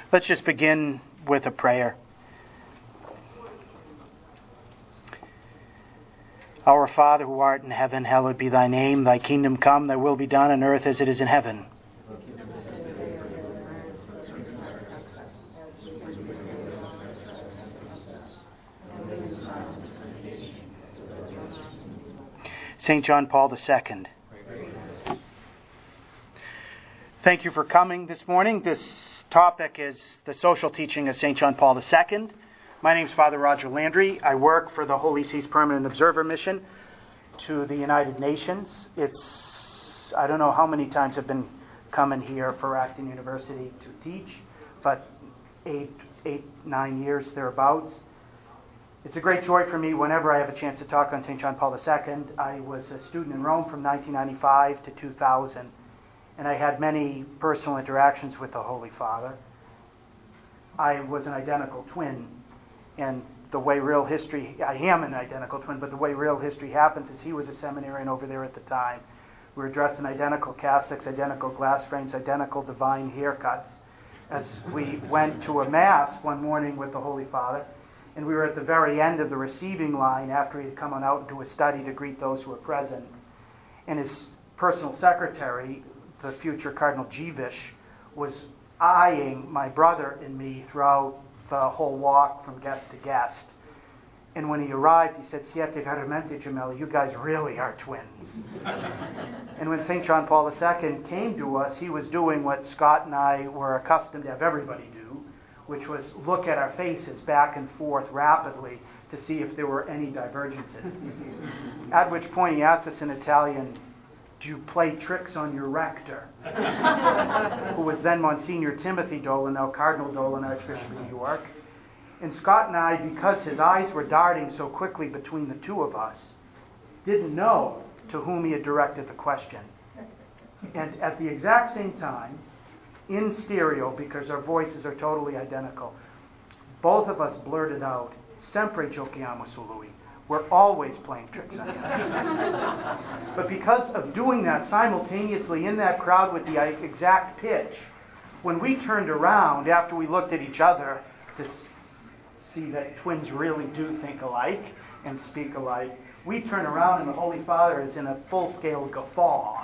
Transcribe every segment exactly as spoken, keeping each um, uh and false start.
Let's just begin with a prayer. Our Father who art in heaven, hallowed be thy name. Thy kingdom come, thy will be done on earth as it is in heaven. Saint John Paul the Second. Thank you for coming this morning. This topic is the social teaching of Saint John Paul the Second. My name is Father Roger Landry. I work for the Holy See's Permanent Observer Mission to the United Nations. It's, I don't know how many times I've been coming here for Acton University to teach, but eight, eight, nine years thereabouts. It's a great joy for me whenever I have a chance to talk on Saint John Paul the Second. I was a student in Rome from nineteen ninety-five to two thousand, and I had many personal interactions with the Holy Father. I was an identical twin, and the way real history, I am an identical twin, but the way real history happens is he was a seminarian over there at the time. We were dressed in identical cassocks, identical glass frames, identical divine haircuts, as we went to a Mass one morning with the Holy Father. And we were at the very end of the receiving line after he had come on out into his study to greet those who were present. And his personal secretary, the future Cardinal Jewish, was eyeing my brother and me throughout the whole walk from guest to guest. And when he arrived, he said, "Siete veramente gemelli, you guys really are twins." And when Saint John Paul the Second came to us, he was doing what Scott and I were accustomed to have everybody do, which was look at our faces back and forth rapidly to see if there were any divergences. At which point he asked us in Italian, "Do you play tricks on your rector?" Who was then Monsignor Timothy Dolan, now Cardinal Dolan, Archbishop of New York. And Scott and I, because his eyes were darting so quickly between the two of us, didn't know to whom he had directed the question. And at the exact same time, in stereo, because our voices are totally identical, both of us blurted out, "Sempre giochiamo su lui." We're always playing tricks on him. But because of doing that simultaneously in that crowd with the exact pitch, when we turned around after we looked at each other to see that twins really do think alike and speak alike, we turn around and the Holy Father is in a full-scale guffaw.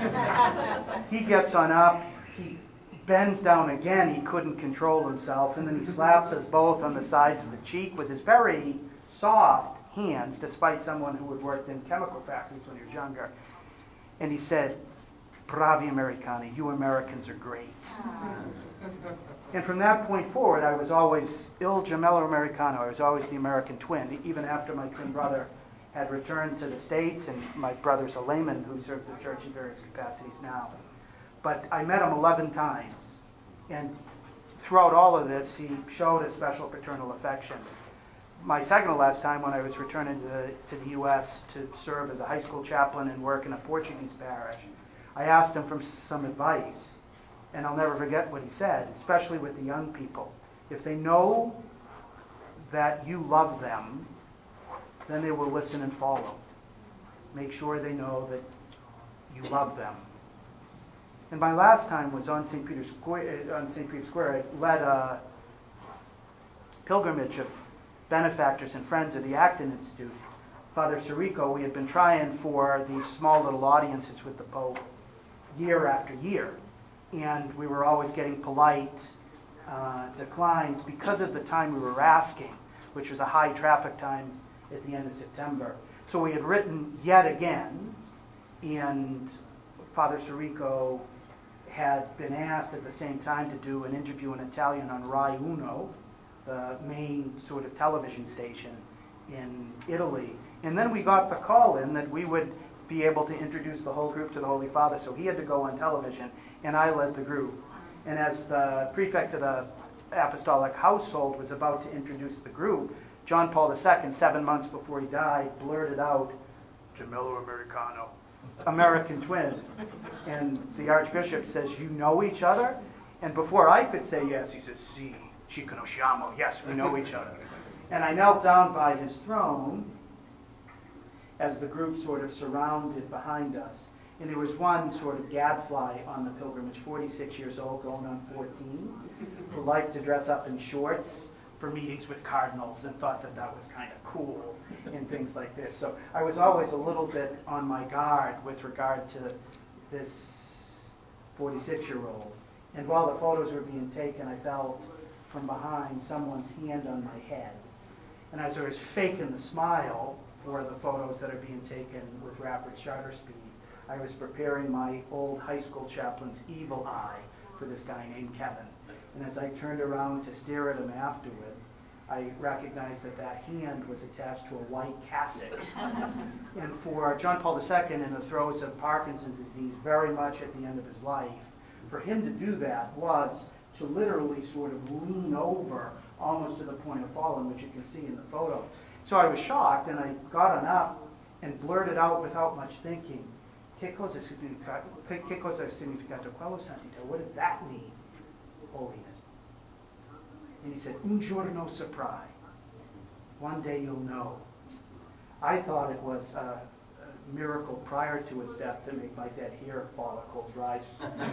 He gets on up, he bends down again, he couldn't control himself, and then he slaps us both on the sides of the cheek with his very soft hands, despite someone who had worked in chemical factories when he was younger. And he said, "Bravi Americani, you Americans are great." And from that point forward, I was always Il Gemello Americano. I was always the American twin, even after my twin brother had returned to the States, and my brother's a layman who served the church in various capacities now. But I met him eleven times, and throughout all of this, he showed a special paternal affection. My second to last time, when I was returning to the, to the U S to serve as a high school chaplain and work in a Portuguese parish, I asked him for some advice, and I'll never forget what he said, especially with the young people. If they know that you love them, then they will listen and follow. Make sure they know that you love them. And my last time was on Saint Peter's Square. On Saint Peter's Square, I led a pilgrimage of benefactors and friends of the Acton Institute. Father Sirico, we had been trying for these small little audiences with the Pope year after year, and we were always getting polite uh, declines because of the time we were asking, which was a high traffic time at the end of September. So we had written yet again, and Father Sirico had been asked at the same time to do an interview in Italian on Rai Uno, the main sort of television station in Italy. And then we got the call in that we would be able to introduce the whole group to the Holy Father. So he had to go on television, and I led the group. And as the prefect of the apostolic household was about to introduce the group, John Paul the Second, seven months before he died, blurted out, "Gemello Americano," American twin. And the Archbishop says, "You know each other?" And before I could say yes, he says, "Si, ci conosciamo." Yes, we know each other. And I knelt down by his throne as the group sort of surrounded behind us. And there was one sort of gadfly on the pilgrimage, forty-six years old, going on fourteen, who who liked to dress up in shorts for meetings with cardinals and thought that that was kind of cool and things like this. So I was always a little bit on my guard with regard to this forty-six-year-old. And while the photos were being taken, I felt from behind someone's hand on my head. And as I was faking the smile for the photos that are being taken with rapid shutter speed, I was preparing my old high school chaplain's evil eye for this guy named Kevin. And as I turned around to stare at him afterward, I recognized that that hand was attached to a white cassock. And for John Paul the Second, in the throes of Parkinson's disease, very much at the end of his life, for him to do that was to literally sort of lean over almost to the point of falling, which you can see in the photo. So I was shocked, and I got on up and blurted out without much thinking, "Que cosa significa, que cosa significa quello, Santità? What does that mean, Holiness?" And he said, "Un giorno saprai." One day you'll know. I thought it was a, a miracle prior to his death to make my dead hair follicles rise.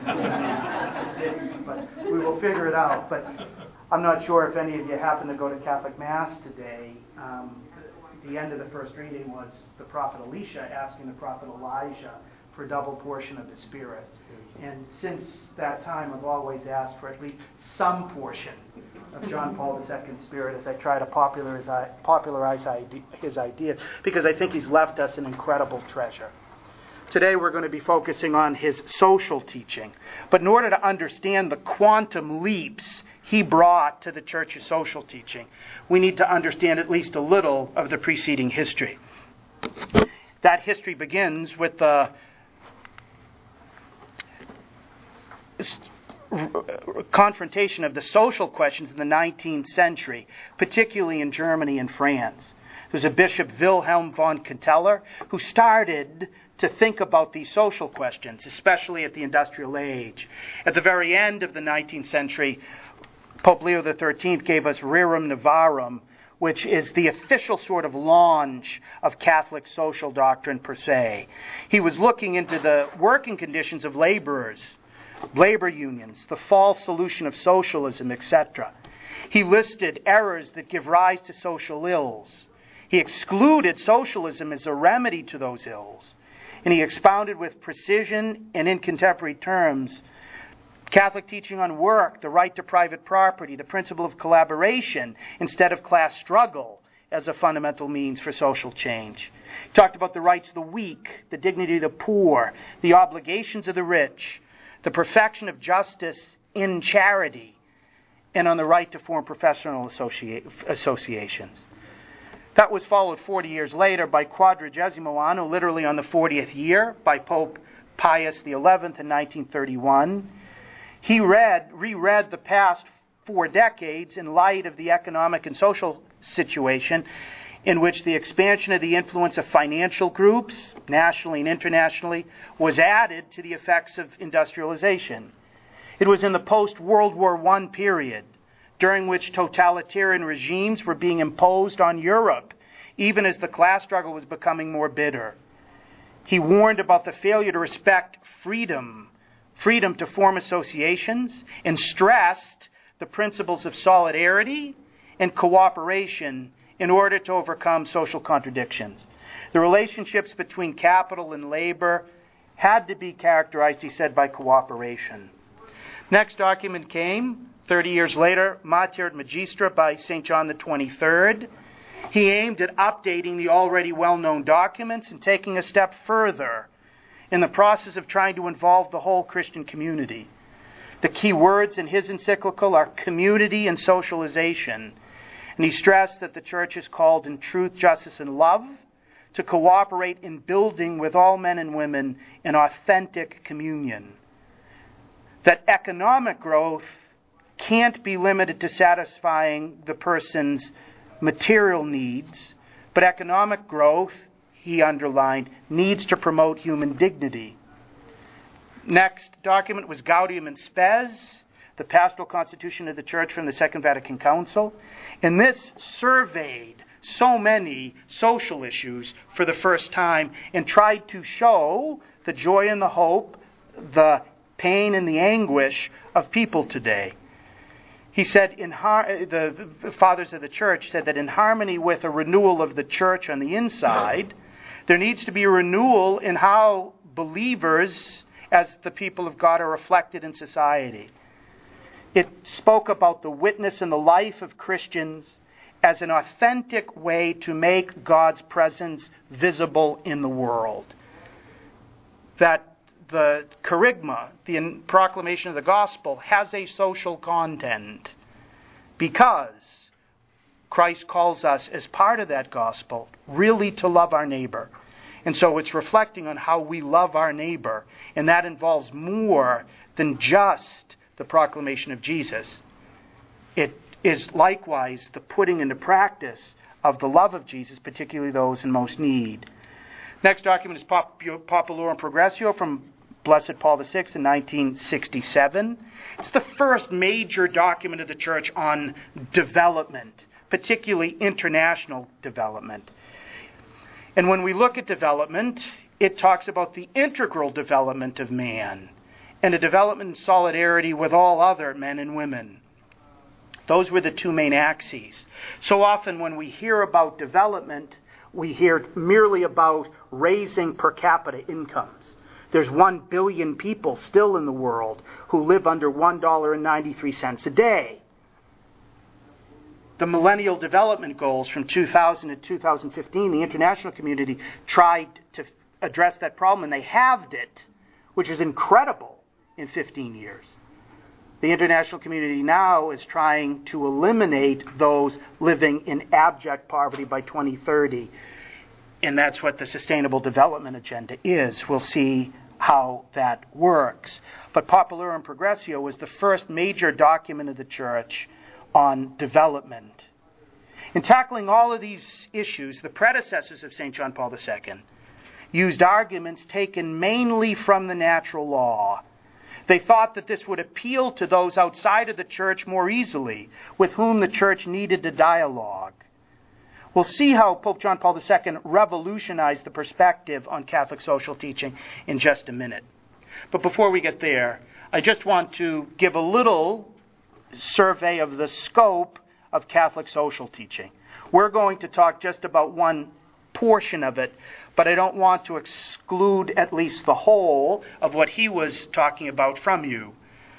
But we will figure it out. But I'm not sure if any of you happen to go to Catholic Mass today. Um, the end of the first reading was the prophet Elisha asking the prophet Elijah for a double portion of the Spirit. And since that time, I've always asked for at least some portion of John Paul the Second's Spirit as I try to popularize, popularize his ideas, because I think he's left us an incredible treasure. Today we're going to be focusing on his social teaching. But in order to understand the quantum leaps he brought to the Church's social teaching, we need to understand at least a little of the preceding history. That history begins with the confrontation of the social questions in the nineteenth century, particularly in Germany and France. There's a Bishop Wilhelm von Kantler who started to think about these social questions, especially at the industrial age. At the very end of the nineteenth century, Pope Leo the thirteenth gave us Rerum Novarum, which is the official sort of launch of Catholic social doctrine per se. He was looking into the working conditions of laborers, labor unions, the false solution of socialism, et cetera. He listed errors that give rise to social ills. He excluded socialism as a remedy to those ills. And he expounded with precision and in contemporary terms Catholic teaching on work, the right to private property, the principle of collaboration instead of class struggle as a fundamental means for social change. He talked about the rights of the weak, the dignity of the poor, the obligations of the rich, the perfection of justice in charity, and on the right to form professional associa- associations. That was followed forty years later by Quadragesimo Anno, literally on the fortieth year, by Pope Pius the eleventh in nineteen thirty-one. He read, reread the past four decades in light of the economic and social situation in which the expansion of the influence of financial groups, nationally and internationally, was added to the effects of industrialization. It was in the post-World War One period, during which totalitarian regimes were being imposed on Europe, even as the class struggle was becoming more bitter. He warned about the failure to respect freedom, freedom to form associations, and stressed the principles of solidarity and cooperation in order to overcome social contradictions. The relationships between capital and labor had to be characterized, he said, by cooperation. Next document came, thirty years later, Mater Magistra by Saint John the twenty-third. He aimed at updating the already well-known documents and taking a step further in the process of trying to involve the whole Christian community. The key words in his encyclical are community and socialization. And he stressed that the Church is called in truth, justice, and love to cooperate in building with all men and women in authentic communion. That economic growth can't be limited to satisfying the person's material needs, but economic growth, he underlined, needs to promote human dignity. Next document was Gaudium and Spes, the Pastoral Constitution of the Church from the Second Vatican Council. And this surveyed so many social issues for the first time and tried to show the joy and the hope, the pain and the anguish of people today. He said, in har- the, the fathers of the church said that in harmony with a renewal of the church on the inside, there needs to be a renewal in how believers, as the people of God, are reflected in society. It spoke about the witness and the life of Christians as an authentic way to make God's presence visible in the world. That the kerygma, the proclamation of the gospel, has a social content because Christ calls us as part of that gospel really to love our neighbor. And so it's reflecting on how we love our neighbor, and that involves more than just the proclamation of Jesus. It is likewise the putting into practice of the love of Jesus, particularly those in most need. Next document is Populorum Progressio from Blessed Paul the Sixth in nineteen sixty-seven. It's the first major document of the church on development, particularly international development. And when we look at development, it talks about the integral development of man and a development in solidarity with all other men and women. Those were the two main axes. So often when we hear about development, we hear merely about raising per capita incomes. There's one billion people still in the world who live under one dollar and ninety-three cents a day. The Millennial Development Goals from two thousand to two thousand fifteen, the international community tried to address that problem, and they halved it, which is incredible, in fifteen years. The international community now is trying to eliminate those living in abject poverty by twenty thirty. And that's what the Sustainable Development Agenda is. We'll see how that works. But Populorum Progressio was the first major document of the church on development. In tackling all of these issues, the predecessors of Saint John Paul the Second used arguments taken mainly from the natural law. They thought that this would appeal to those outside of the church more easily, with whom the church needed to dialogue. We'll see how Pope John Paul the Second revolutionized the perspective on Catholic social teaching in just a minute. But before we get there, I just want to give a little survey of the scope of Catholic social teaching. We're going to talk just about one portion of it, but I don't want to exclude at least the whole of what he was talking about from you.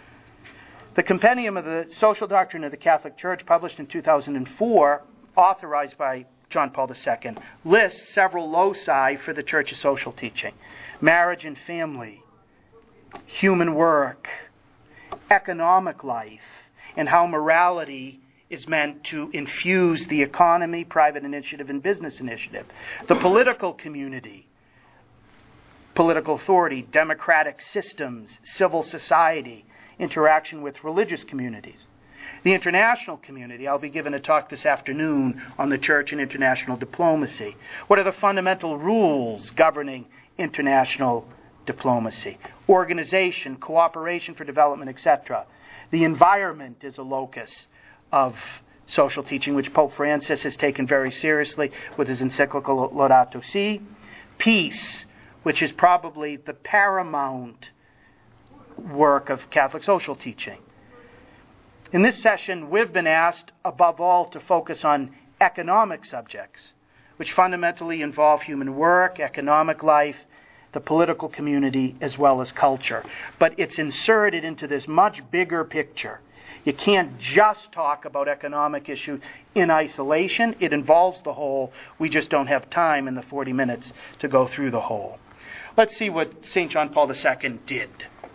The Compendium of the Social Doctrine of the Catholic Church, published in two thousand four, authorized by John Paul the Second, lists several loci for the Church's social teaching: marriage and family, human work, economic life, and how morality is meant to infuse the economy, private initiative, and business initiative. The political community, political authority, democratic systems, civil society, interaction with religious communities. The international community, I'll be giving a talk this afternoon on the church and international diplomacy. What are the fundamental rules governing international diplomacy? Organization, cooperation for development, et cetera. The environment is a locus of social teaching, which Pope Francis has taken very seriously with his encyclical Laudato Si. Peace, which is probably the paramount work of Catholic social teaching. In this session, we've been asked, above all, to focus on economic subjects, which fundamentally involve human work, economic life, the political community, as well as culture. But it's inserted into this much bigger picture. You can't just talk about economic issues in isolation. It involves the whole. We just don't have time in the forty minutes to go through the whole. Let's see what Saint John Paul the Second did.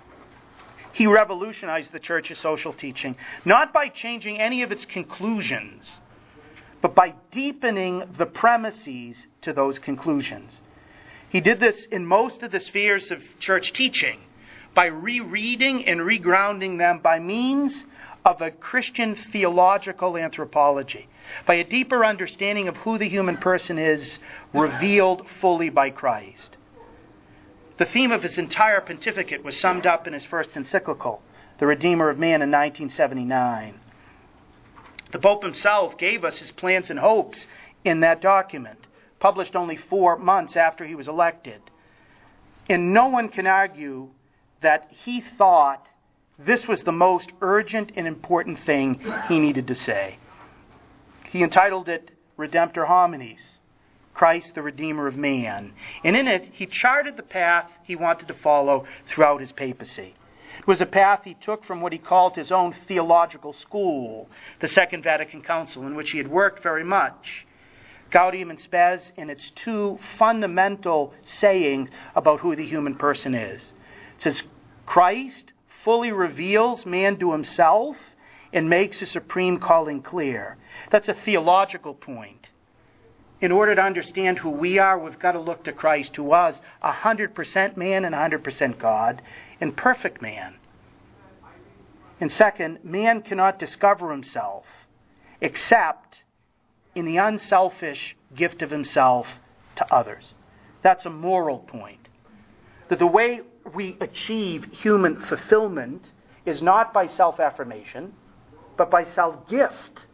He revolutionized the Church's social teaching, not by changing any of its conclusions, but by deepening the premises to those conclusions. He did this in most of the spheres of church teaching by rereading and regrounding them by means of a Christian theological anthropology, by a deeper understanding of who the human person is, revealed fully by Christ. The theme of his entire pontificate was summed up in his first encyclical, The Redeemer of Man, in nineteen seventy-nine. The Pope himself gave us his plans and hopes in that document, published only four months after he was elected. And no one can argue that he thought this was the most urgent and important thing he needed to say. He entitled it Redemptor Homines, Christ the Redeemer of Man. And in it, he charted the path he wanted to follow throughout his papacy. It was a path he took from what he called his own theological school, the Second Vatican Council, in which he had worked very much. Gaudium and Spes in its two fundamental sayings about who the human person is. It says, Christ fully reveals man to himself and makes his supreme calling clear. That's a theological point. In order to understand who we are, we've got to look to Christ, who was one hundred percent man and one hundred percent God, and perfect man. And second, man cannot discover himself except in the unselfish gift of himself to others. That's a moral point. That the way we achieve human fulfillment is not by self-affirmation, but by self-gift.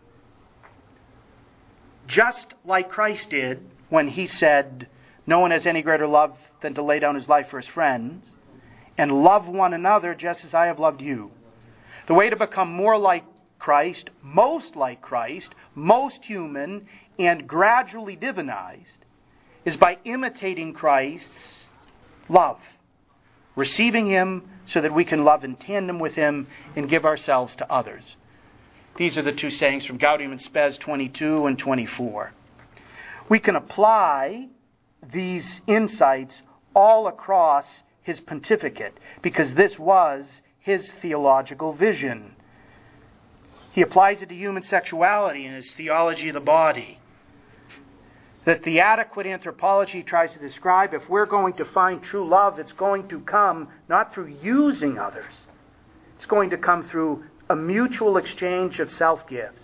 Just like Christ did when he said, no one has any greater love than to lay down his life for his friends, and love one another just as I have loved you. The way to become more like Christ, most like Christ, most human, and gradually divinized, is by imitating Christ's love, receiving him so that we can love in tandem with him and give ourselves to others. These are the two sayings from Gaudium and Spes twenty-two and twenty-four. We can apply these insights all across his pontificate because this was his theological vision. He applies it to human sexuality in his theology of the body. That the adequate anthropology tries to describe, if we're going to find true love, it's going to come not through using others. It's going to come through a mutual exchange of self-gifts.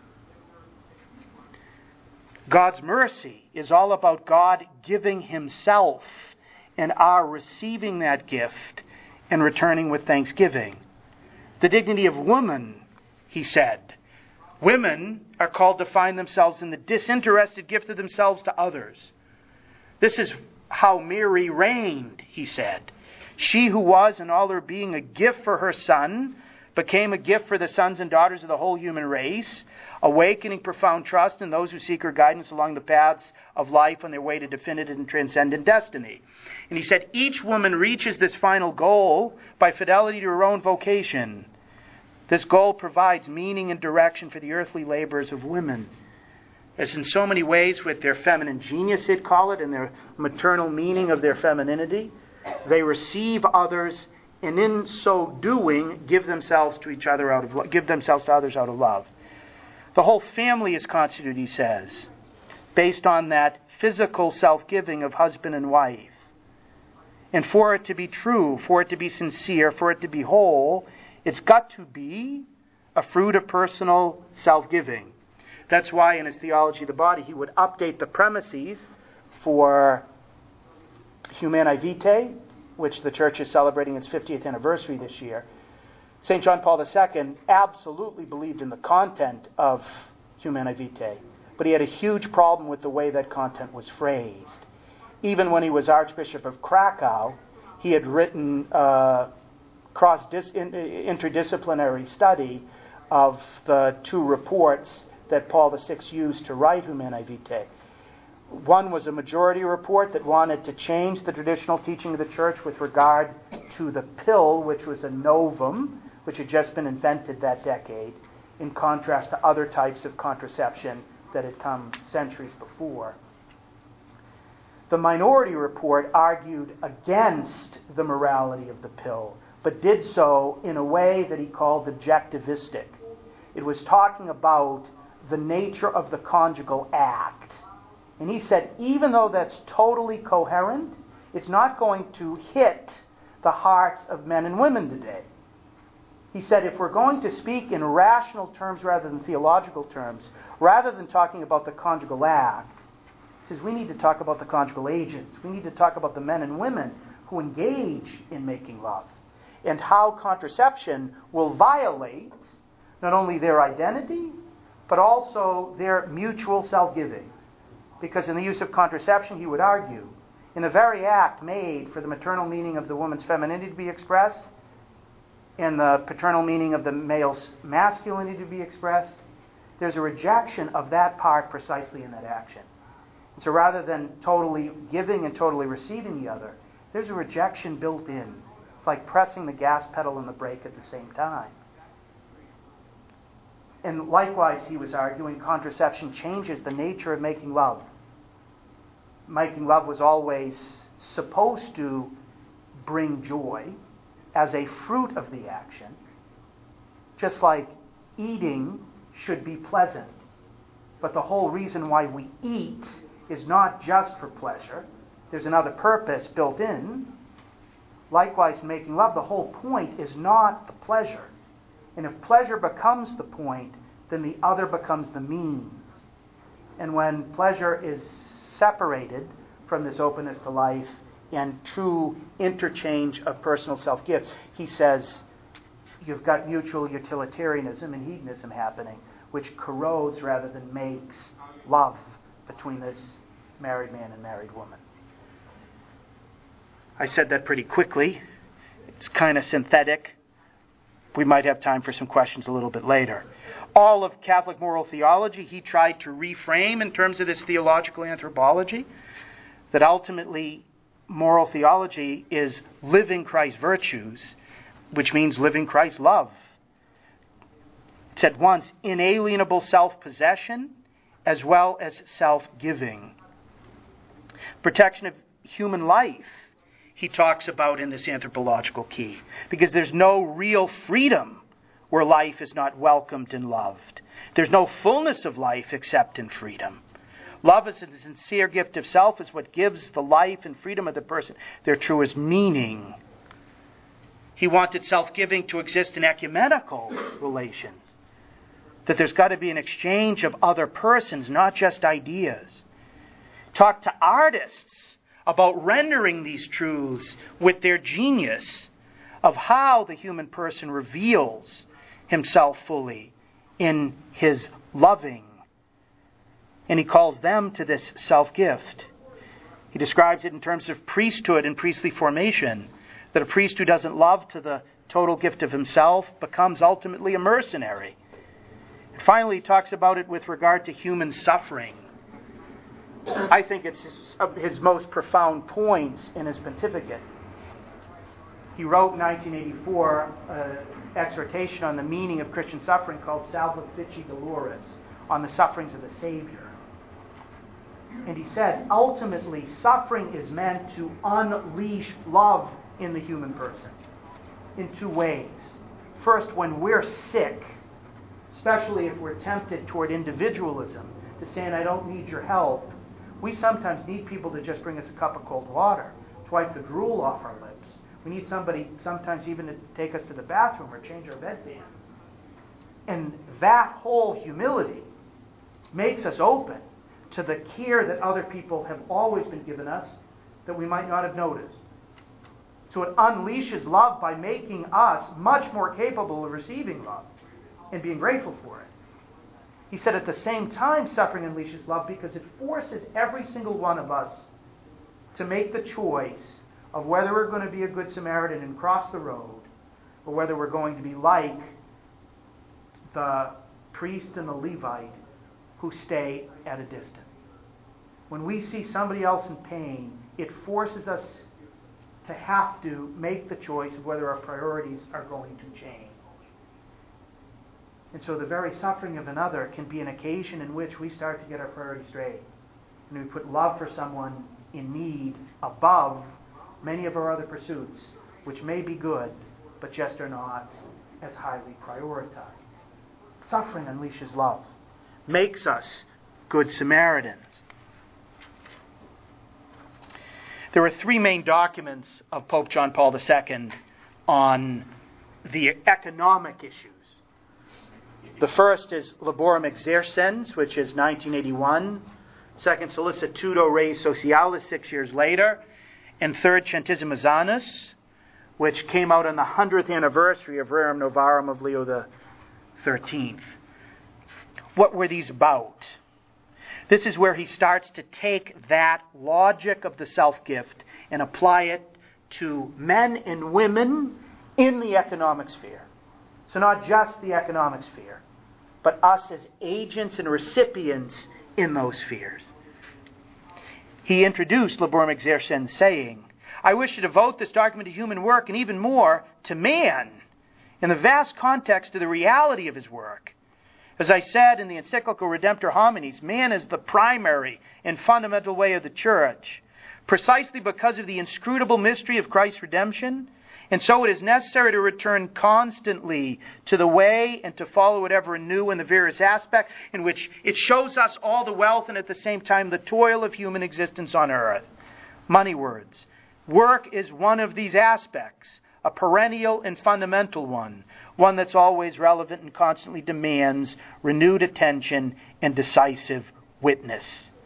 God's mercy is all about God giving himself and our receiving that gift and returning with thanksgiving. The dignity of woman, he said. Women are called to find themselves in the disinterested gift of themselves to others. This is how Mary reigned, he said. She who was in all her being a gift for her son became a gift for the sons and daughters of the whole human race, awakening profound trust in those who seek her guidance along the paths of life on their way to definitive and transcendent destiny. And he said, each woman reaches this final goal by fidelity to her own vocation. This goal provides meaning and direction for the earthly labors of women. As in so many ways with their feminine genius, he'd call it, and their maternal meaning of their femininity, they receive others, and in so doing, give themselves to each other out of lo- give themselves to others out of love. The whole family is constituted, he says, based on that physical self-giving of husband and wife. And for it to be true, for it to be sincere, for it to be whole, it's got to be a fruit of personal self-giving. That's why in his theology of the body, he would update the premises for Humanae Vitae, which the Church is celebrating its fiftieth anniversary this year. Saint John Paul the Second absolutely believed in the content of Humanae Vitae, but he had a huge problem with the way that content was phrased. Even when he was Archbishop of Krakow, he had written a cross-interdisciplinary study of the two reports that Paul the Sixth used to write Humanae Vitae. One was a majority report that wanted to change the traditional teaching of the Church with regard to the pill, which was a novum, which had just been invented that decade, in contrast to other types of contraception that had come centuries before. The minority report argued against the morality of the pill, but did so in a way that he called objectivistic. It was talking about the nature of the conjugal act. And he said, even though that's totally coherent, it's not going to hit the hearts of men and women today. He said, if we're going to speak in rational terms rather than theological terms, rather than talking about the conjugal act, he says we need to talk about the conjugal agents. We need to talk about the men and women who engage in making love, and how contraception will violate not only their identity, but also their mutual self-giving. Because in the use of contraception, he would argue, in the very act made for the maternal meaning of the woman's femininity to be expressed, in the paternal meaning of the male's masculinity to be expressed, there's a rejection of that part precisely in that action. And so rather than totally giving and totally receiving the other, there's a rejection built in. It's like pressing the gas pedal and the brake at the same time. And likewise, he was arguing, contraception changes the nature of making love. Making love was always supposed to bring joy as a fruit of the action, just like eating should be pleasant. But the whole reason why we eat is not just for pleasure. There's another purpose built in. Likewise, in making love, the whole point is not the pleasure. And if pleasure becomes the point, then the other becomes the means. And when pleasure is separated from this openness to life and true interchange of personal self-gift, he says you've got mutual utilitarianism and hedonism happening, which corrodes rather than makes love between this married man and married woman. I said that pretty quickly. It's kind of synthetic. We might have time for some questions a little bit later. All of Catholic moral theology he tried to reframe in terms of this theological anthropology, that ultimately moral theology is living Christ's virtues, which means living Christ's love. It said once, inalienable self-possession as well as self-giving. Protection of human life, he talks about in this anthropological key, because there's no real freedom where life is not welcomed and loved. There's no fullness of life except in freedom. Love as a sincere gift of self is what gives the life and freedom of the person their truest meaning. He wanted self-giving to exist in ecumenical relations. That there's got to be an exchange of other persons, not just ideas. Talk to artists about rendering these truths with their genius of how the human person reveals himself fully in his loving. And he calls them to this self-gift. He describes it in terms of priesthood and priestly formation, that a priest who doesn't love to the total gift of himself becomes ultimately a mercenary. And finally, he talks about it with regard to human suffering. I think it's his, his most profound points in his pontificate. He wrote in nineteen eighty-four an exhortation on the meaning of Christian suffering called Salvifici Doloris, on the sufferings of the Savior. And he said, ultimately, suffering is meant to unleash love in the human person in two ways. First, when we're sick, especially if we're tempted toward individualism, to saying, I don't need your help, we sometimes need people to just bring us a cup of cold water, to wipe the drool off our lips. We need somebody sometimes even to take us to the bathroom or change our bedpan. And that whole humility makes us open to the care that other people have always been given us that we might not have noticed. So it unleashes love by making us much more capable of receiving love and being grateful for it. He said at the same time, suffering unleashes love because it forces every single one of us to make the choice of whether we're going to be a good Samaritan and cross the road, or whether we're going to be like the priest and the Levite who stay at a distance. When we see somebody else in pain, it forces us to have to make the choice of whether our priorities are going to change. And so the very suffering of another can be an occasion in which we start to get our priorities straight. And we put love for someone in need above many of our other pursuits, which may be good, but just are not as highly prioritized. Suffering unleashes love, makes us good Samaritans. There were three main documents of Pope John Paul the Second on the economic issues. The first is Laborem Exercens, which is nineteen eighty-one. Second, Solicitudo Rei Socialis, six years later. And third, Centesimus Annus, which came out on the hundredth anniversary of Rerum Novarum of Leo the thirteenth. What were these about? This is where he starts to take that logic of the self-gift and apply it to men and women in the economic sphere. So not just the economic sphere, but us as agents and recipients in those spheres. He introduced Labor Exercens, saying, I wish to devote this document to human work and even more to man in the vast context of the reality of his work. As I said in the encyclical Redemptor Homines, man is the primary and fundamental way of the church, precisely because of the inscrutable mystery of Christ's redemption. And so it is necessary to return constantly to the way and to follow it ever anew in the various aspects in which it shows us all the wealth and at the same time the toil of human existence on earth. Money words. Work is one of these aspects, a perennial and fundamental one, one that's always relevant and constantly demands renewed attention and decisive witness.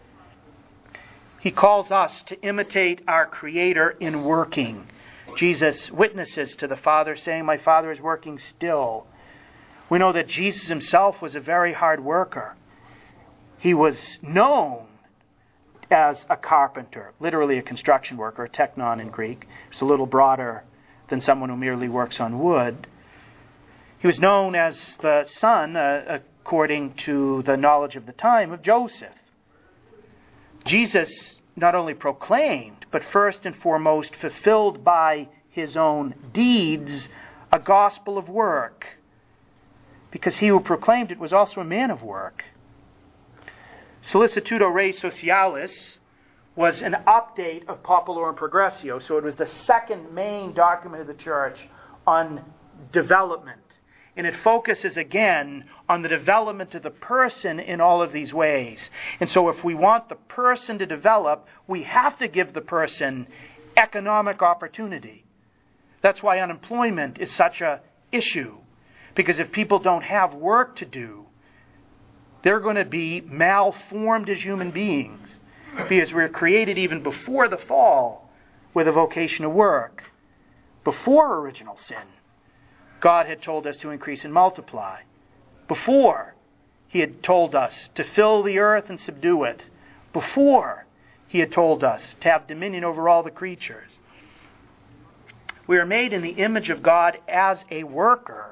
He calls us to imitate our Creator in working. Jesus witnesses to the Father, saying, my Father is working still. We know that Jesus himself was a very hard worker. He was known as a carpenter, literally a construction worker, a teknon in Greek. It's a little broader than someone who merely works on wood. He was known as the son, uh, according to the knowledge of the time, of Joseph. Jesus not only proclaimed, but first and foremost fulfilled by his own deeds, a gospel of work, because he who proclaimed it was also a man of work. Solicitudo Rei Socialis was an update of Populorum Progressio, so it was the second main document of the church on development. And it focuses again on the development of the person in all of these ways. And so if we want the person to develop, we have to give the person economic opportunity. That's why unemployment is such an issue. Because if people don't have work to do, they're going to be malformed as human beings. Because we were created even before the fall with a vocation to work. Before original sin, God had told us to increase and multiply. Before, he had told us to fill the earth and subdue it. Before, he had told us to have dominion over all the creatures. We are made in the image of God as a worker.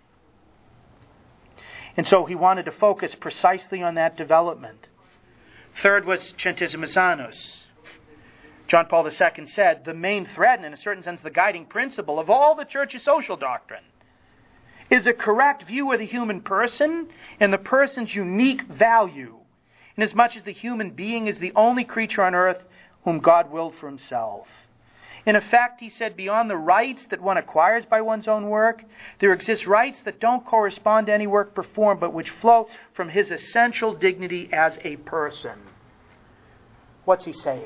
And so he wanted to focus precisely on that development. Third was Centesimus Annus. John Paul the Second said, the main thread, and in a certain sense the guiding principle of all the church's social doctrine, is a correct view of the human person and the person's unique value, inasmuch as the human being is the only creature on earth whom God willed for himself. In effect, he said, beyond the rights that one acquires by one's own work, there exist rights that don't correspond to any work performed, but which flow from his essential dignity as a person. What's he saying?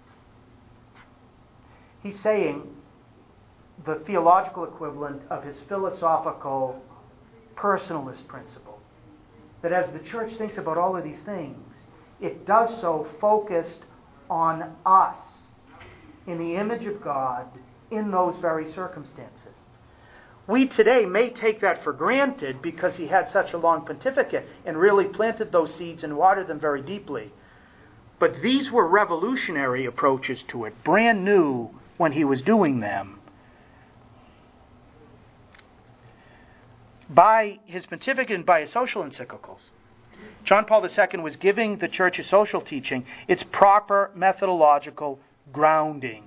He's saying the theological equivalent of his philosophical personalist principle. That as the church thinks about all of these things, it does so focused on us in the image of God in those very circumstances. We today may take that for granted because he had such a long pontificate and really planted those seeds and watered them very deeply. But these were revolutionary approaches to it, brand new when he was doing them. By his pontificate and by his social encyclicals, John Paul the Second was giving the church's social teaching its proper methodological grounding.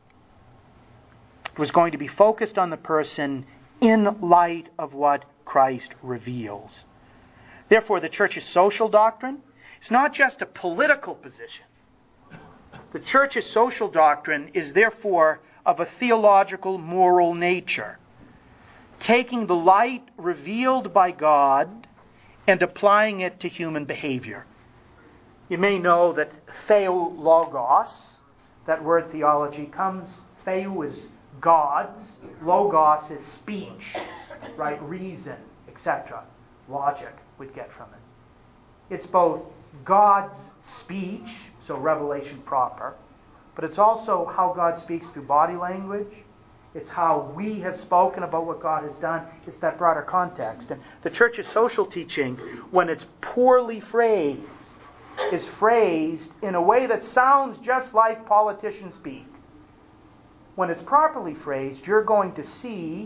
It was going to be focused on the person in light of what Christ reveals. Therefore, the church's social doctrine is not just a political position. The church's social doctrine is therefore of a theological, moral nature, taking the light revealed by God and applying it to human behavior. You may know that theologos, that word theology comes, theo is God's, logos is speech, right, reason, et cetera. Logic we'd get from it. It's both God's speech, so revelation proper, but it's also how God speaks through body language. It's how we have spoken about what God has done. It's that broader context. And the church's social teaching, when it's poorly phrased, is phrased in a way that sounds just like politicians speak. When it's properly phrased, you're going to see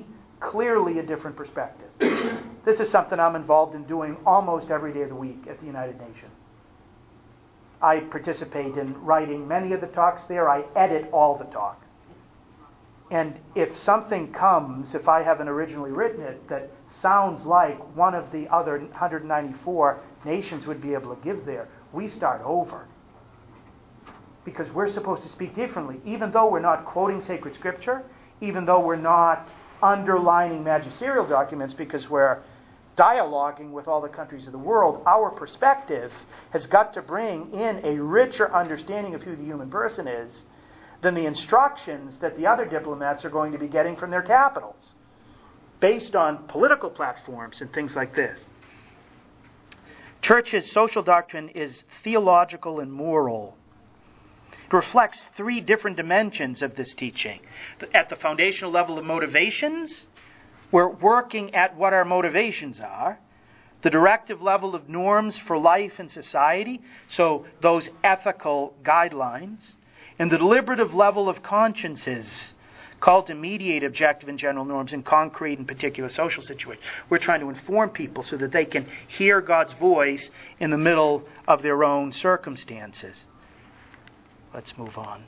clearly a different perspective. This is something I'm involved in doing almost every day of the week at the United Nations. I participate in writing many of the talks there. I edit all the talks. And if something comes, if I haven't originally written it, that sounds like one of the other one hundred ninety-four nations would be able to give there, we start over. Because we're supposed to speak differently. Even though we're not quoting sacred scripture, even though we're not underlining magisterial documents because we're dialoguing with all the countries of the world, our perspective has got to bring in a richer understanding of who the human person is than the instructions that the other diplomats are going to be getting from their capitals, based on political platforms and things like this. Church's social doctrine is theological and moral. It reflects three different dimensions of this teaching. At the foundational level of motivations, we're working at what our motivations are. The directive level of norms for life and society, so those ethical guidelines. And the deliberative level of consciences, called to mediate objective and general norms in concrete and particular social situations. We're trying to inform people so that they can hear God's voice in the middle of their own circumstances. Let's move on.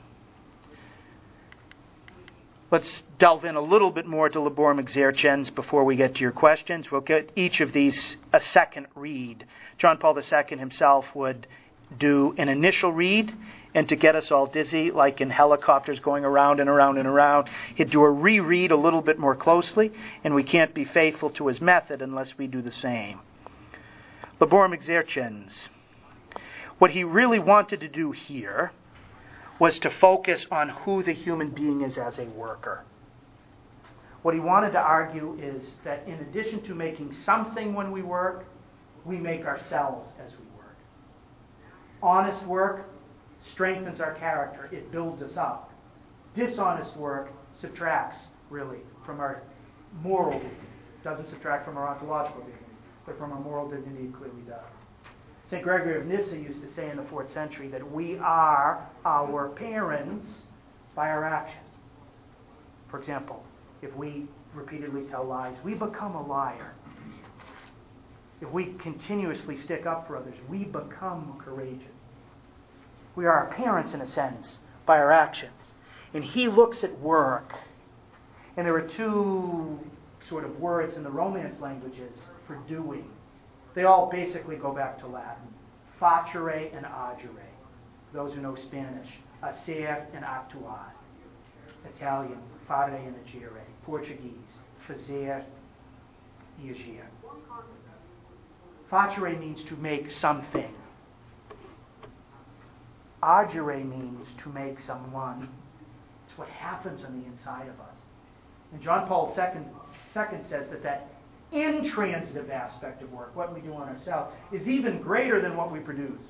Let's delve in a little bit more to Laborem Exercens before we get to your questions. We'll get each of these a second read. John Paul the Second himself would do an initial read, and to get us all dizzy, like in helicopters going around and around and around, he'd do a reread a little bit more closely, and we can't be faithful to his method unless we do the same. Laborem Exercens. What he really wanted to do here was to focus on who the human being is as a worker. What he wanted to argue is that in addition to making something when we work, we make ourselves as we work. Honest work strengthens our character. It builds us up. Dishonest work subtracts, really, from our moral dignity. It doesn't subtract from our ontological dignity, but from our moral dignity it clearly does. Saint Gregory of Nyssa used to say in the fourth century that we are our parents by our actions. For example, if we repeatedly tell lies, we become a liar. If we continuously stick up for others, we become courageous. We are our parents, in a sense, by our actions. And he looks at work. And there are two sort of words in the Romance languages for doing. They all basically go back to Latin. Facere and agere. Those who know Spanish. Hacer and actuar. Italian. Fare and agere. Portuguese. Fazer e agir. Facere means to make something. Agere means to make someone. It's what happens on the inside of us. And John Paul the Second says that that intransitive aspect of work, what we do on ourselves, is even greater than what we produce.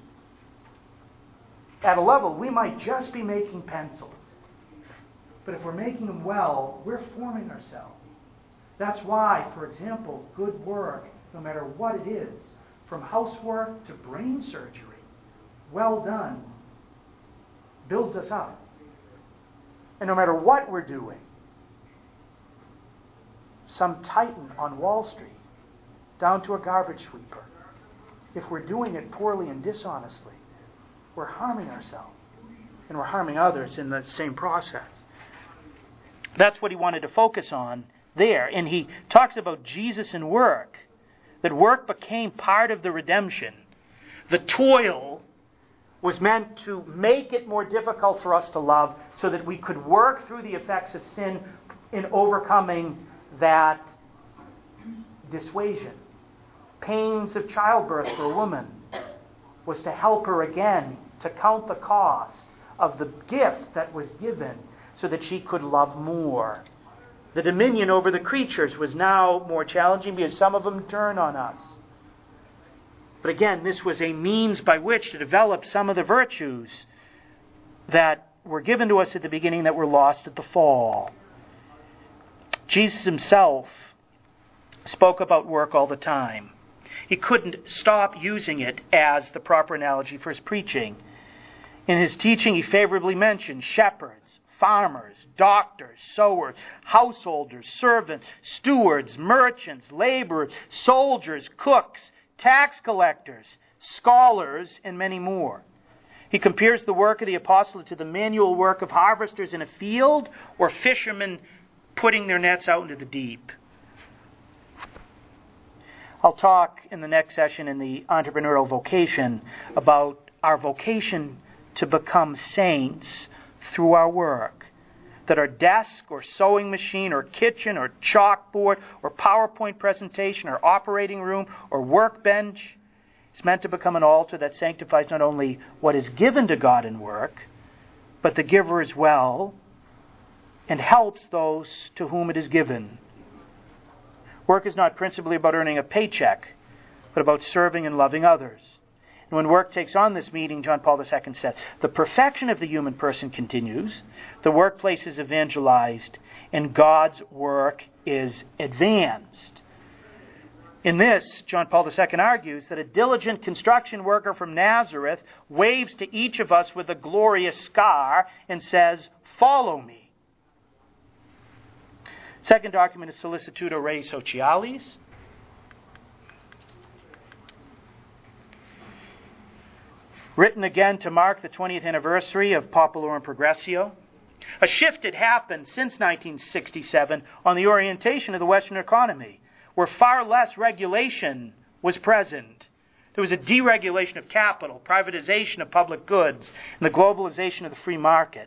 At a level, we might just be making pencils. But if we're making them well, we're forming ourselves. That's why, for example, good work, no matter what it is, from housework to brain surgery, well done, builds us up. And no matter what we're doing, some titan on Wall Street, down to a garbage sweeper, if we're doing it poorly and dishonestly, we're harming ourselves. And we're harming others in the same process. That's what he wanted to focus on there. And he talks about Jesus and work. That work became part of the redemption. The toil was meant to make it more difficult for us to love so that we could work through the effects of sin in overcoming that dissuasion. Pains of childbirth for a woman was to help her again to count the cost of the gift that was given so that she could love more. The dominion over the creatures was now more challenging because some of them turn on us. But again, this was a means by which to develop some of the virtues that were given to us at the beginning that were lost at the fall. Jesus himself spoke about work all the time. He couldn't stop using it as the proper analogy for his preaching. In his teaching, he favorably mentioned shepherds, farmers, doctors, sowers, householders, servants, stewards, merchants, laborers, soldiers, cooks, tax collectors, scholars, and many more. He compares the work of the apostle to the manual work of harvesters in a field or fishermen putting their nets out into the deep. I'll talk in the next session in the entrepreneurial vocation about our vocation to become saints through our work. That our desk or sewing machine or kitchen or chalkboard or PowerPoint presentation or operating room or workbench is meant to become an altar that sanctifies not only what is given to God in work, but the giver as well, and helps those to whom it is given. Work is not principally about earning a paycheck, but about serving and loving others. And when work takes on this meaning, John Paul the Second said, the perfection of the human person continues, the workplace is evangelized, and God's work is advanced. In this, John Paul the Second argues that a diligent construction worker from Nazareth waves to each of us with a glorious scar and says, "Follow me." Second document is Solicitudo Rei Socialis. Written again to mark the twentieth anniversary of Populorum Progressio. A shift had happened since nineteen sixty-seven on the orientation of the Western economy, where far less regulation was present. There was a deregulation of capital, privatization of public goods, and the globalization of the free market.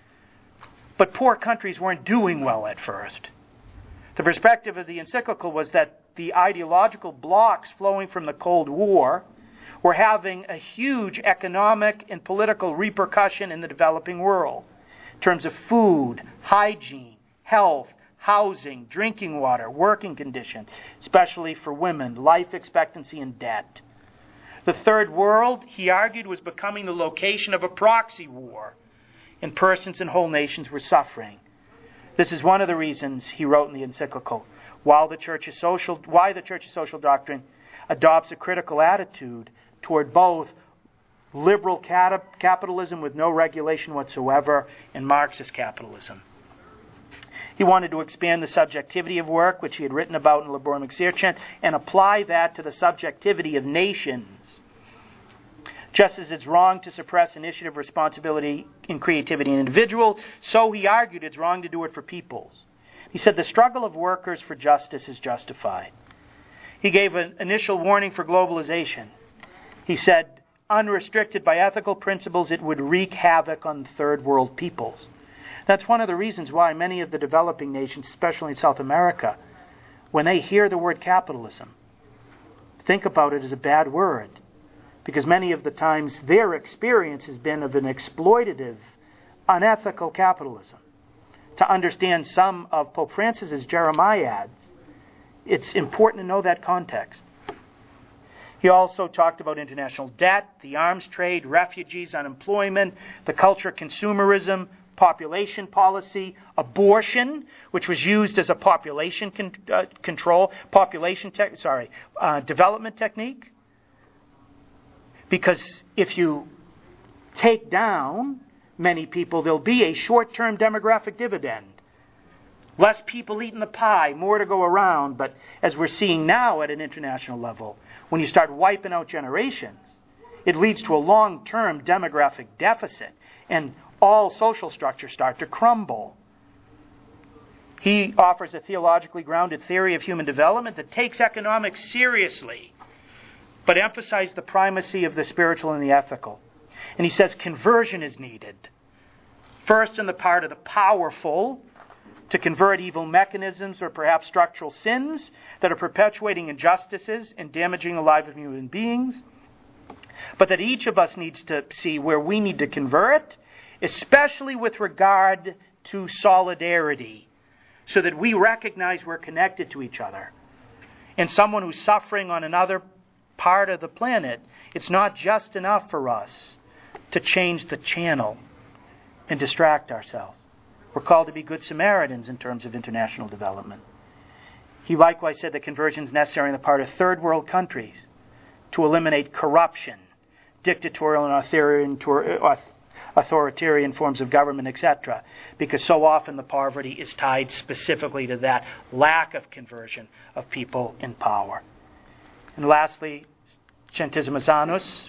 But poor countries weren't doing well at first. The perspective of the encyclical was that the ideological blocks flowing from the Cold War were having a huge economic and political repercussion in the developing world in terms of food, hygiene, health, housing, drinking water, working conditions, especially for women, life expectancy, and debt. The Third World, he argued, was becoming the location of a proxy war, and persons and whole nations were suffering. This is one of the reasons, he wrote in the encyclical, while the Church's social, why the Church's social doctrine adopts a critical attitude toward both liberal cap- capitalism with no regulation whatsoever and Marxist capitalism. He wanted to expand the subjectivity of work, which he had written about in Laborem Exercens, and apply that to the subjectivity of nations. Just as it's wrong to suppress initiative, responsibility, and creativity in individuals, so he argued it's wrong to do it for peoples. He said the struggle of workers for justice is justified. He gave an initial warning for globalization. He said, unrestricted by ethical principles, it would wreak havoc on third world peoples. That's one of the reasons why many of the developing nations, especially in South America, when they hear the word capitalism, think about it as a bad word. Because many of the times their experience has been of an exploitative, unethical capitalism. To understand some of Pope Francis's Jeremiads, it's important to know that context. He also talked about international debt, the arms trade, refugees, unemployment, the culture of consumerism, population policy, abortion, which was used as a population con- uh, control, population te- sorry, uh, development technique. Because if you take down many people, there'll be a short-term demographic dividend. Less people eating the pie, more to go around. But as we're seeing now at an international level, when you start wiping out generations, it leads to a long-term demographic deficit, and all social structures start to crumble. He offers a theologically grounded theory of human development that takes economics seriously, but emphasizes the primacy of the spiritual and the ethical. And he says conversion is needed. First, on the part of the powerful, to convert evil mechanisms or perhaps structural sins that are perpetuating injustices and damaging the lives of human beings. But that each of us needs to see where we need to convert, especially with regard to solidarity, so that we recognize we're connected to each other. And someone who's suffering on another part of the planet, it's not just enough for us to change the channel and distract ourselves. We're called to be good Samaritans in terms of international development. He likewise said that conversion is necessary on the part of third world countries to eliminate corruption, dictatorial and authoritarian forms of government, et cetera, because so often the poverty is tied specifically to that lack of conversion of people in power. And lastly, Centesimus Annus,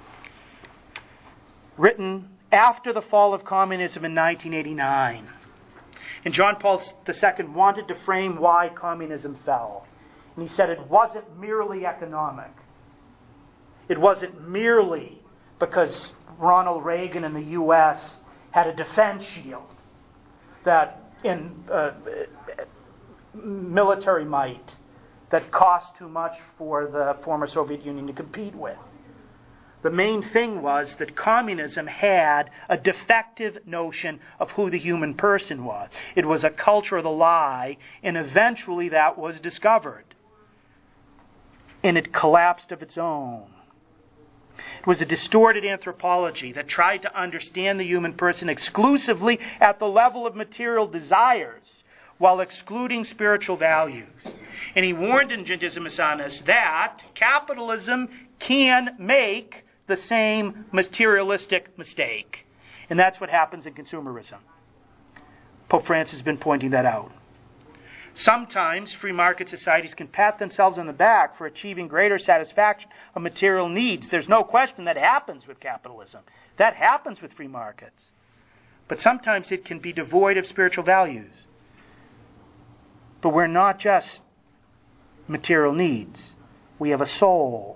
written after the fall of communism in nineteen eighty-nine. And John Paul the Second wanted to frame why communism fell. And he said it wasn't merely economic. It wasn't merely because Ronald Reagan in the U S had a defense shield that in uh, military might that cost too much for the former Soviet Union to compete with. The main thing was that communism had a defective notion of who the human person was. It was a culture of the lie, and eventually that was discovered. And it collapsed of its own. It was a distorted anthropology that tried to understand the human person exclusively at the level of material desires while excluding spiritual values. And he warned in Centesimus Annus that capitalism can make the same materialistic mistake. And that's what happens in consumerism. Pope Francis has been pointing that out. Sometimes free market societies can pat themselves on the back for achieving greater satisfaction of material needs. There's no question that happens with capitalism. That happens with free markets. But sometimes it can be devoid of spiritual values. But we're not just material needs. We have a soul.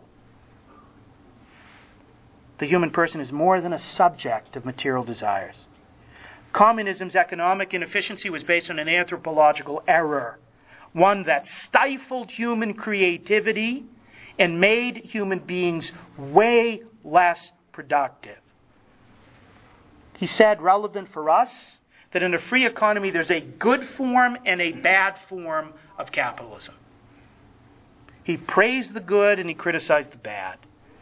The human person is more than a subject of material desires. Communism's economic inefficiency was based on an anthropological error, one that stifled human creativity and made human beings way less productive. He said, relevant for us, that in a free economy there's a good form and a bad form of capitalism. He praised the good and he criticized the bad.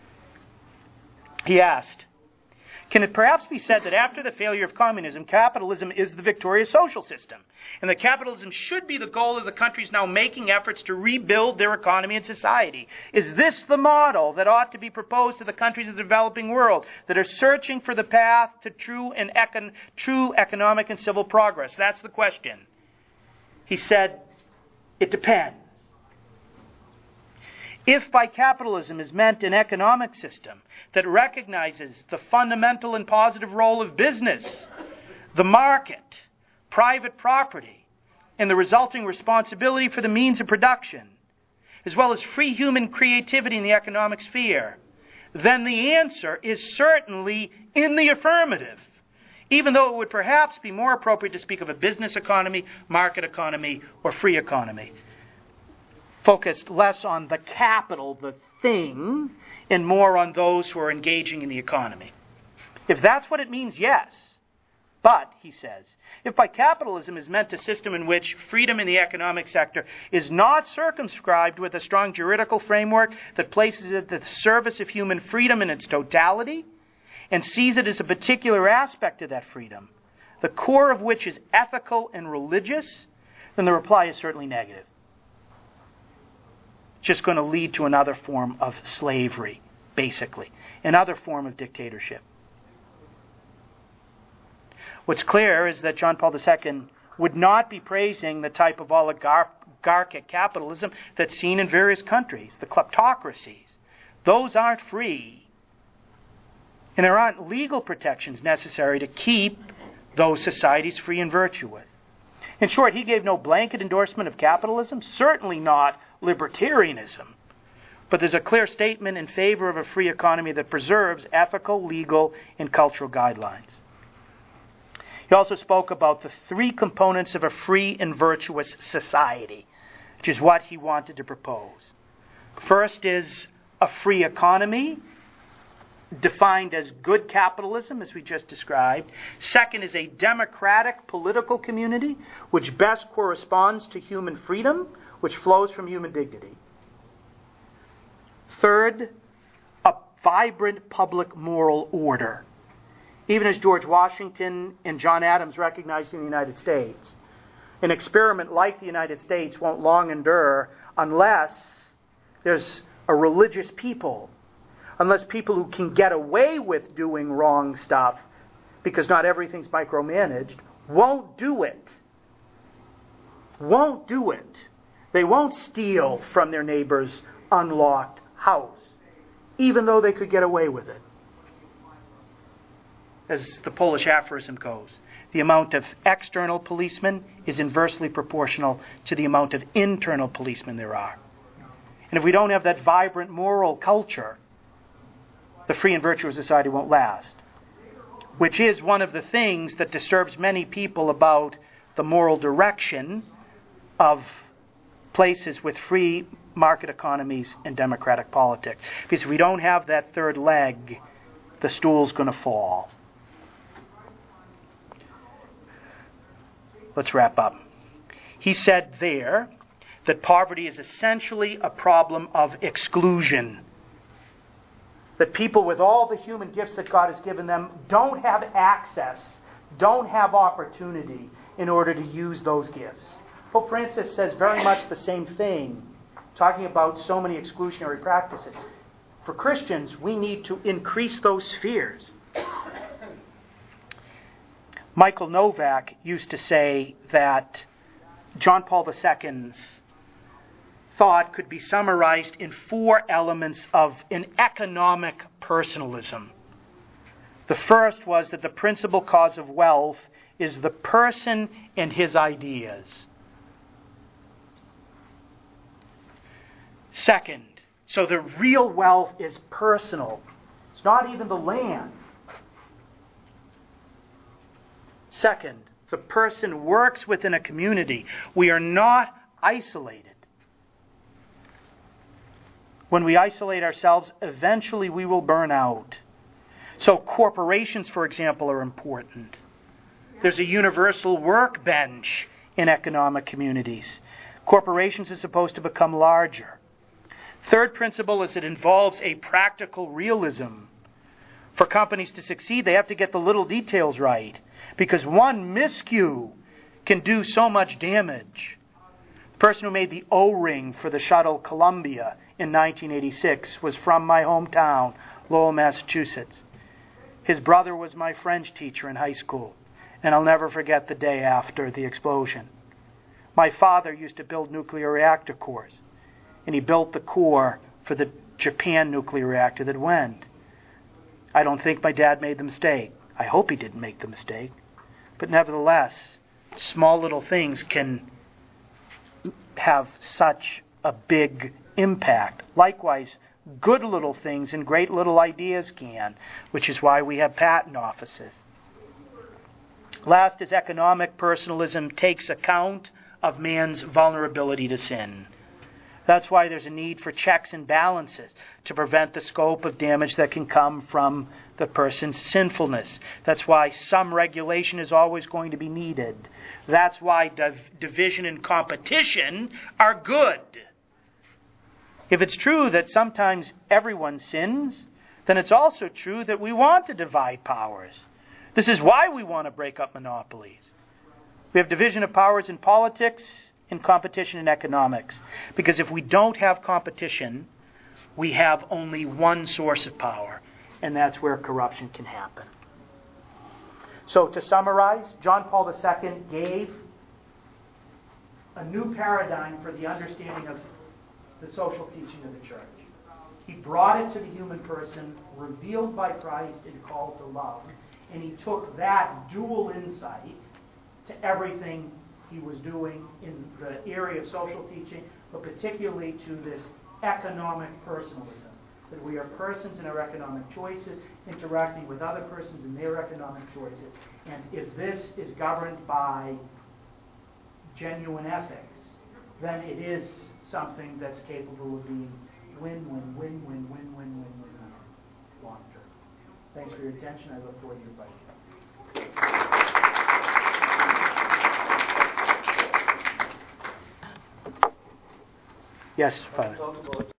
He asked, can it perhaps be said that after the failure of communism, capitalism is the victorious social system, and that capitalism should be the goal of the countries now making efforts to rebuild their economy and society? Is this the model that ought to be proposed to the countries of the developing world that are searching for the path to true and econ- true economic and civil progress? That's the question. He said, it depends. If by capitalism is meant an economic system that recognizes the fundamental and positive role of business, the market, private property, and the resulting responsibility for the means of production, as well as free human creativity in the economic sphere, then the answer is certainly in the affirmative, even though it would perhaps be more appropriate to speak of a business economy, market economy, or free economy, focused less on the capital, the thing, and more on those who are engaging in the economy. If that's what it means, yes. But, he says, if by capitalism is meant a system in which freedom in the economic sector is not circumscribed with a strong juridical framework that places it at the service of human freedom in its totality and sees it as a particular aspect of that freedom, the core of which is ethical and religious, then the reply is certainly negative. Just going to lead to another form of slavery, basically, another form of dictatorship. What's clear is that John Paul the Second would not be praising the type of oligarchic capitalism that's seen in various countries, the kleptocracies. Those aren't free. And there aren't legal protections necessary to keep those societies free and virtuous. In short, he gave no blanket endorsement of capitalism, certainly not libertarianism. But there's a clear statement in favor of a free economy that preserves ethical, legal, and cultural guidelines. He also spoke about the three components of a free and virtuous society, which is what he wanted to propose. First is a free economy, defined as good capitalism, as we just described. Second is a democratic political community, which best corresponds to human freedom, which flows from human dignity. Third, a vibrant public moral order. Even as George Washington and John Adams recognized in the United States, an experiment like the United States won't long endure unless there's a religious people, unless people who can get away with doing wrong stuff because not everything's micromanaged, won't do it. Won't do it. They won't steal from their neighbor's unlocked house, even though they could get away with it. As the Polish aphorism goes, the amount of external policemen is inversely proportional to the amount of internal policemen there are. And if we don't have that vibrant moral culture, the free and virtuous society won't last. Which is one of the things that disturbs many people about the moral direction of places with free market economies and democratic politics. Because if we don't have that third leg, the stool's going to fall. Let's wrap up. He said there that poverty is essentially a problem of exclusion. That people with all the human gifts that God has given them don't have access, don't have opportunity in order to use those gifts. Pope Francis says very much the same thing, talking about so many exclusionary practices. For Christians, we need to increase those spheres. Michael Novak used to say that John Paul the Second's thought could be summarized in four elements of an economic personalism. The first was that the principal cause of wealth is the person and his ideas. Second, so the real wealth is personal. It's not even the land. Second, the person works within a community. We are not isolated. When we isolate ourselves, eventually we will burn out. So corporations, for example, are important. There's a universal workbench in economic communities. Corporations are supposed to become larger. Third principle is it involves a practical realism. For companies to succeed, they have to get the little details right, because one miscue can do so much damage. The person who made the O-ring for the shuttle Columbia in nineteen eighty-six was from my hometown, Lowell, Massachusetts. His brother was my French teacher in high school, and I'll never forget the day after the explosion. My father used to build nuclear reactor cores, and he built the core for the Japan nuclear reactor that went. I don't think my dad made the mistake. I hope he didn't make the mistake. But nevertheless, small little things can have such a big impact. Likewise, good little things and great little ideas can, which is why we have patent offices. Last is economic personalism takes account of man's vulnerability to sin. That's why there's a need for checks and balances to prevent the scope of damage that can come from the person's sinfulness. That's why some regulation is always going to be needed. That's why div- division and competition are good. If it's true that sometimes everyone sins, then it's also true that we want to divide powers. This is why we want to break up monopolies. We have division of powers in politics and competition in economics. Because if we don't have competition, we have only one source of power, and that's where corruption can happen. So to summarize, John Paul the Second gave a new paradigm for the understanding of the social teaching of the church. He brought it to the human person, revealed by Christ and called to love. And he took that dual insight to everything he was doing in the area of social teaching, but particularly to this economic personalism. That we are persons in our economic choices, interacting with other persons in their economic choices. And if this is governed by genuine ethics, then it is something that's capable of being win-win, win-win, win-win, win-win, long term. Thanks for your attention. I look forward to your questions. Yes, Father.